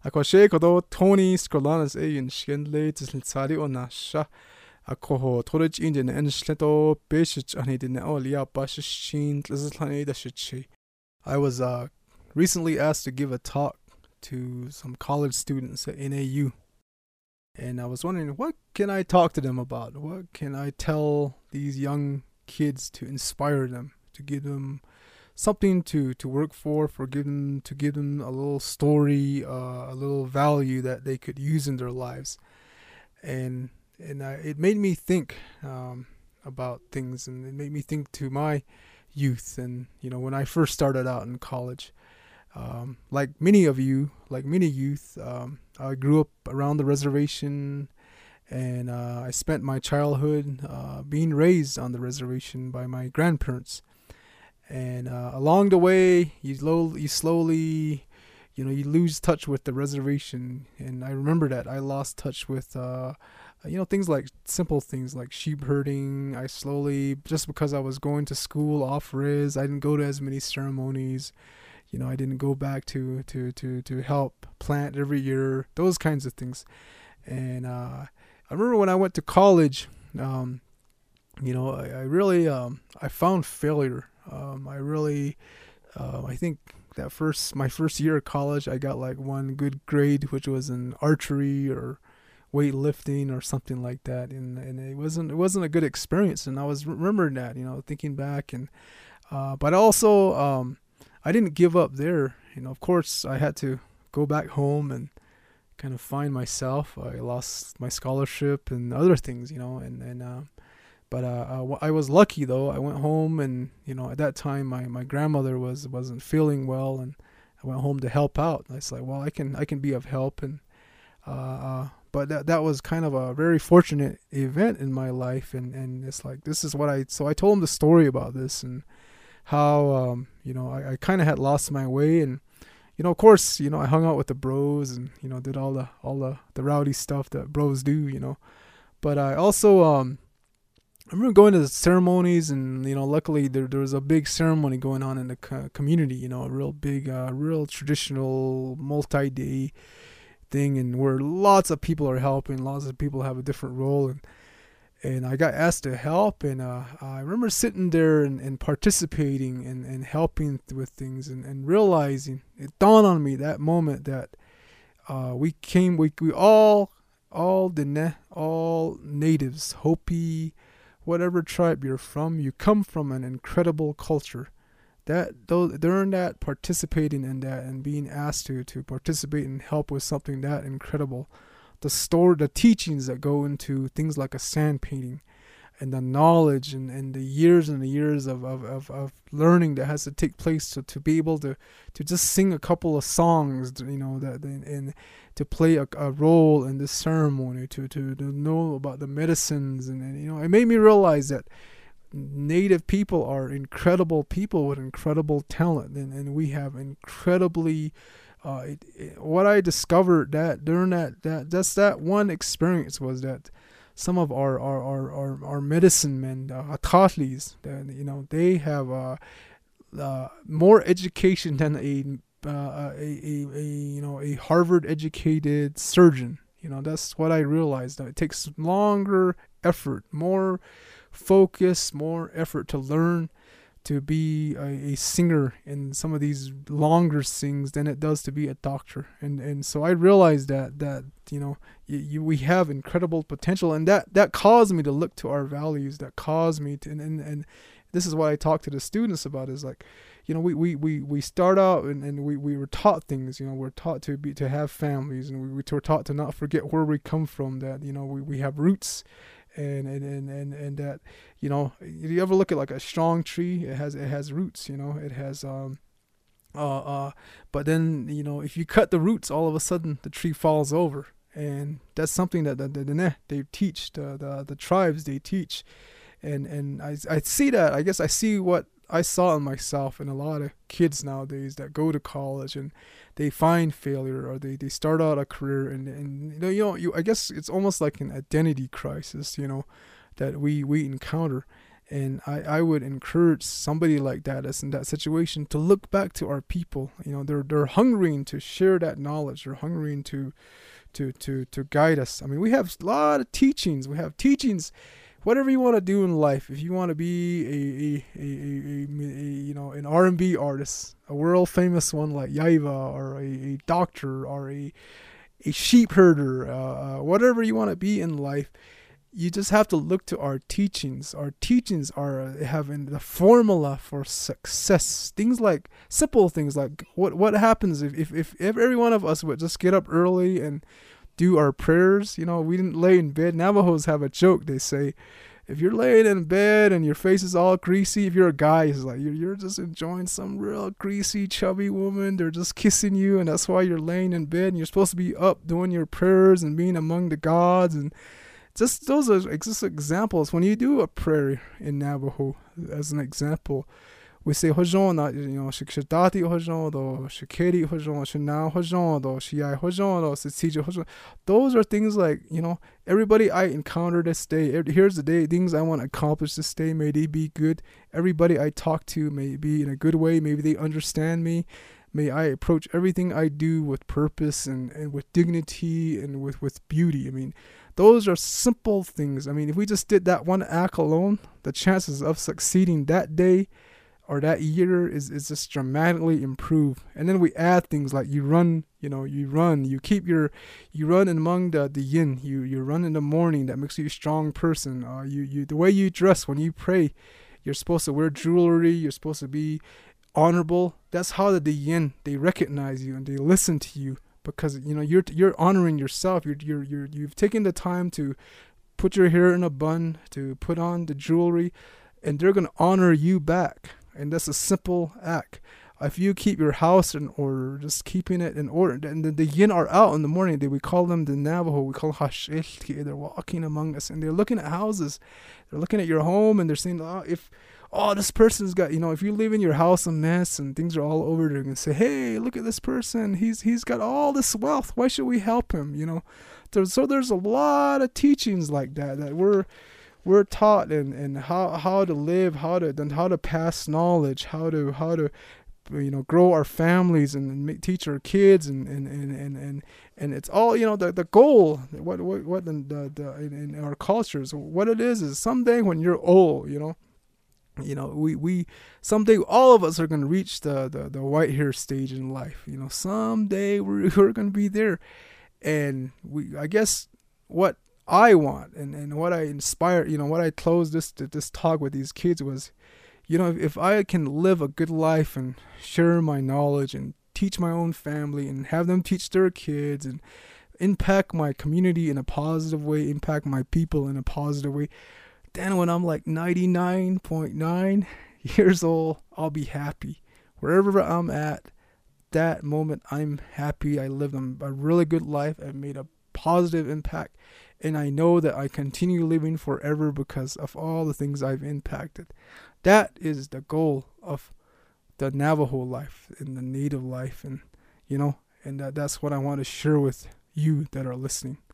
Ako siya kodo Tony Scrolanas e yun shendle tislitsari o nasha. Ako ho torich Indian en shleto beshich ani din o liya bashishin tlislani da shichi. I was recently asked to give a talk to some college students at NAU. And I was wondering, what can I talk to them about? What can I tell these young kids to inspire them, to give them something to work for to give them a little story, a little value that they could use in their lives. And it made me think about things, and it made me think to my youth, and when I first started out in college. Like many of you, like many youth, I grew up around the reservation, and I spent my childhood being raised on the reservation by my grandparents. And along the way, you slowly, you lose touch with the reservation. And I remember that I lost touch with, things like simple things like sheep herding. I slowly, just because I was going to school off res, I didn't go to as many ceremonies. I didn't go back to help plant every year, those kinds of things. And I remember when I went to college, I really, I found failure. I think that my first year of college, I got like one good grade, which was in archery or weightlifting or something like that. And it wasn't a good experience. And I was remembering that, thinking back. And, but also, I didn't give up there. Of course, I had to go back home and kind of find myself. I lost my scholarship and other things, but I was lucky though. I went home, and at that time my grandmother wasn't feeling well, and I went home to help out. And I was like, well, I can be of help, and but that was kind of a very fortunate event in my life, and it's like this is what I told him the story about this and how I kind of had lost my way. And of course, I hung out with the bros and did all the rowdy stuff that bros do. But I also I remember going to the ceremonies, and luckily there was a big ceremony going on in the community, a real big real traditional multi-day thing, and where lots of people are helping, lots of people have a different role. And I got asked to help, and I remember sitting there and participating and helping with things, and realizing, it dawned on me that moment that we all natives, Hopi, whatever tribe you're from, you come from an incredible culture. During that, participating in that and being asked to participate and help with something that incredible, the teachings that go into things like a sand painting, and the knowledge and the years and the years of learning that has to take place to be able to just sing a couple of songs, and to play a role in this ceremony, to know about the medicines, and it made me realize that Native people are incredible people with incredible talent, and we have incredibly what I discovered that during that one experience was that some of our medicine men, Athatlis, they have more education than a Harvard educated surgeon. That's what I realized. That it takes longer effort, more focus, more effort to learn to be a singer in some of these longer things than it does to be a doctor. And so I realized that we have incredible potential, and that caused me to look to our values, that caused me to and this is what I talk to the students about, is like, we start out, and we were taught things, we're taught to have families, and we were taught to not forget where we come from, that we have roots. And that you ever look at like a strong tree, it has roots, it has but then if you cut the roots, all of a sudden the tree falls over. And that's something that they teach, the tribes, they teach. And I see that. I guess I see what I saw in myself and a lot of kids nowadays that go to college and they find failure, or they start out a career, and I guess it's almost like an identity crisis, that we encounter. And I would encourage somebody like that that's in that situation to look back to our people. They're hungering to share that knowledge. They're hungering to guide us. I mean, we have a lot of teachings. We have teachings. Whatever you want to do in life, if you want to be an R&B artist, a world famous one like Yaiva, or a doctor, or a sheep herder, whatever you want to be in life, you just have to look to our teachings. Our teachings are having the formula for success. Things like simple things like what happens if every one of us would just get up early and do our prayers. We didn't lay in bed. Navajos have a joke. They say, if you're laying in bed and your face is all greasy, if you're a guy, it's like you're just enjoying some real greasy, chubby woman. They're just kissing you, and that's why you're laying in bed. And you're supposed to be up doing your prayers and being among the gods. And just those are just examples. When you do a prayer in Navajo, as an example, we say hojon, shikshadati hojon, do shikeri hojon, shina hojon, do shiyai hojon, do sitsija hojon. Those are things like, everybody I encounter this day, here's the day, things I want to accomplish this day, may they be good. Everybody I talk to may be in a good way, maybe they understand me. May I approach everything I do with purpose and with dignity and with beauty. I mean, those are simple things. I mean, if we just did that one act alone, the chances of succeeding that day or that year is just dramatically improved. And then we add things like you run among the yin, you run in the morning, that makes you a strong person. The way you dress when you pray, you're supposed to wear jewelry, you're supposed to be honorable. That's how the yin, they recognize you and they listen to you, because you're honoring yourself. You've taken the time to put your hair in a bun, to put on the jewelry, and they're going to honor you back. And that's a simple act. If you keep your house in order, just keeping it in order, and the yin are out in the morning. We call them the Navajo. We call them hashilki. They're walking among us, and they're looking at houses. They're looking at your home, and they're saying, this person's got, if you leave in your house a mess and things are all over, they're going to say, hey, look at this person. He's got all this wealth. Why should we help him? So there's a lot of teachings like that we're taught, and how to live, how to pass knowledge, how to grow our families and teach our kids, and it's all, the goal, what in our cultures, what it is someday when you're old, we someday all of us are going to reach the white hair stage in life. Someday we're going to be there. And I guess what I want and what I inspire, what I closed this talk with these kids was, if I can live a good life and share my knowledge and teach my own family and have them teach their kids and impact my community in a positive way, impact my people in a positive way, then when I'm like 99.9 years old, I'll be happy. Wherever I'm at that moment, I'm happy. I lived a really good life. I made a positive impact. And I know that I continue living forever because of all the things I've impacted. That is the goal of the Navajo life and the Native life. And, that's what I want to share with you that are listening.